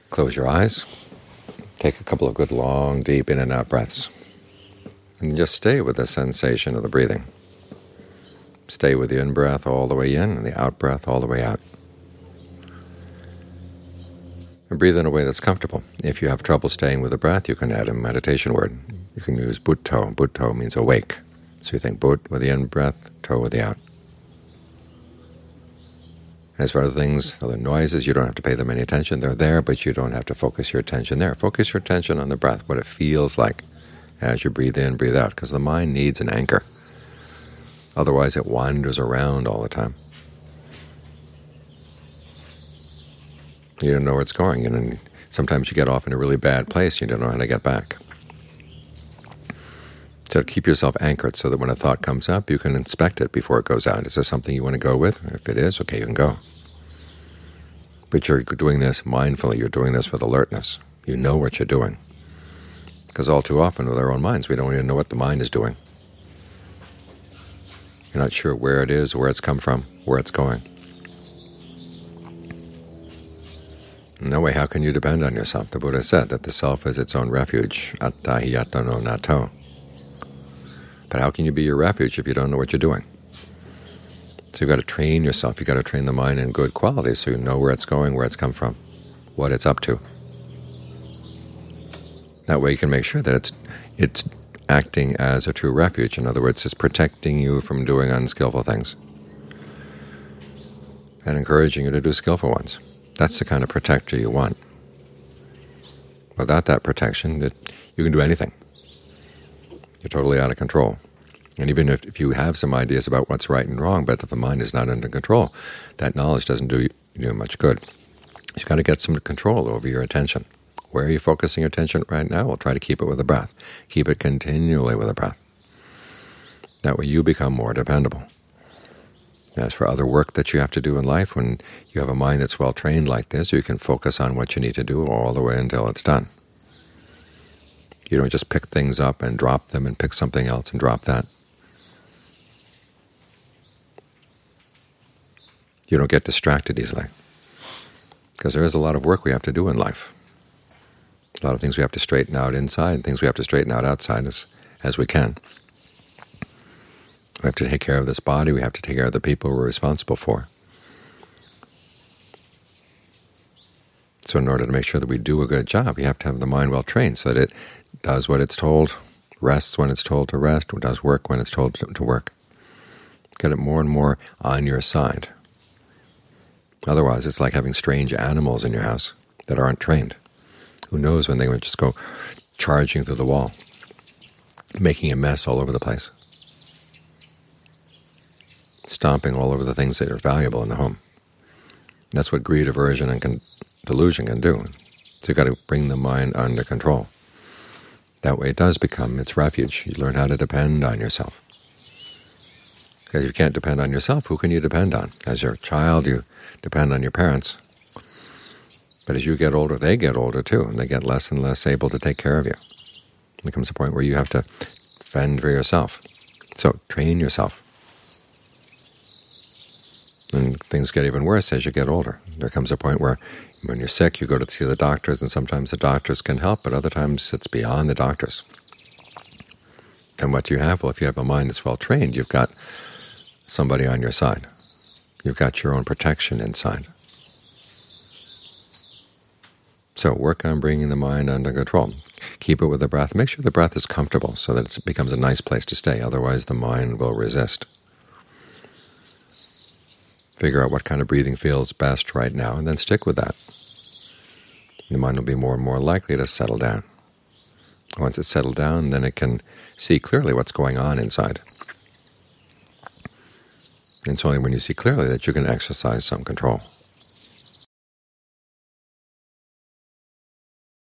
Close your eyes. Take a couple of good long, deep in and out breaths. And just stay with the sensation of the breathing. Stay with the in-breath all the way in and the out-breath all the way out. And breathe in a way that's comfortable. If you have trouble staying with the breath, you can add a meditation word. You can use Butto. Butto means awake. So you think But with the in-breath, To with the out. As for other things, other noises, you don't have to pay them any attention. They're there, but you don't have to focus your attention there. Focus your attention on the breath, what it feels like as you breathe in, breathe out, because the mind needs an anchor. Otherwise it wanders around all the time. You don't know where it's going, and sometimes you get off in a really bad place, you don't know how to get back. So keep yourself anchored so that when a thought comes up, you can inspect it before it goes out. Is this something you want to go with? If it is, okay, you can go. But you're doing this mindfully. You're doing this with alertness. You know what you're doing. Because all too often with our own minds, we don't even know what the mind is doing. You're not sure where it is, where it's come from, where it's going. In that way, how can you depend on yourself? The Buddha said that the self is its own refuge, atta hi atta no nato. But how can you be your refuge if you don't know what you're doing? So you've got to train yourself. You've got to train the mind in good qualities so you know where it's going, where it's come from, what it's up to. That way you can make sure that it's acting as a true refuge. In other words, it's protecting you from doing unskillful things and encouraging you to do skillful ones. That's the kind of protector you want. Without that protection, you can do anything. You're totally out of control. And even if you have some ideas about what's right and wrong, but if the mind is not under control, that knowledge doesn't do you much good. You've got to get some control over your attention. Where are you focusing your attention right now? Well, try to keep it with the breath. Keep it continually with the breath. That way you become more dependable. As for other work that you have to do in life, when you have a mind that's well trained like this, you can focus on what you need to do all the way until it's done. You don't just pick things up and drop them and pick something else and drop that. You don't get distracted easily, because there is a lot of work we have to do in life. A lot of things we have to straighten out inside and things we have to straighten out outside as we can. We have to take care of this body. We have to take care of the people we're responsible for. So in order to make sure that we do a good job, you have to have the mind well trained so that it does what it's told, rests when it's told to rest, does work when it's told to work. Get it more and more on your side. Otherwise, it's like having strange animals in your house that aren't trained. Who knows when they would just go charging through the wall, making a mess all over the place, stomping all over the things that are valuable in the home. That's what greed, aversion, and delusion can do. So you've got to bring the mind under control. That way it does become its refuge. You learn how to depend on yourself. Because if you can't depend on yourself, who can you depend on? As your child, you depend on your parents. But as you get older, they get older too, and they get less and less able to take care of you. There comes a point where you have to fend for yourself. So train yourself. And things get even worse as you get older. There comes a point where when you're sick, you go to see the doctors, and sometimes the doctors can help, but other times it's beyond the doctors. And what do you have? Well, if you have a mind that's well trained, you've got somebody on your side. You've got your own protection inside. So work on bringing the mind under control. Keep it with the breath. Make sure the breath is comfortable so that it becomes a nice place to stay. Otherwise the mind will resist. Figure out what kind of breathing feels best right now, and then stick with that. The mind will be more and more likely to settle down. Once it's settled down, then it can see clearly what's going on inside. And it's only when you see clearly that you can exercise some control.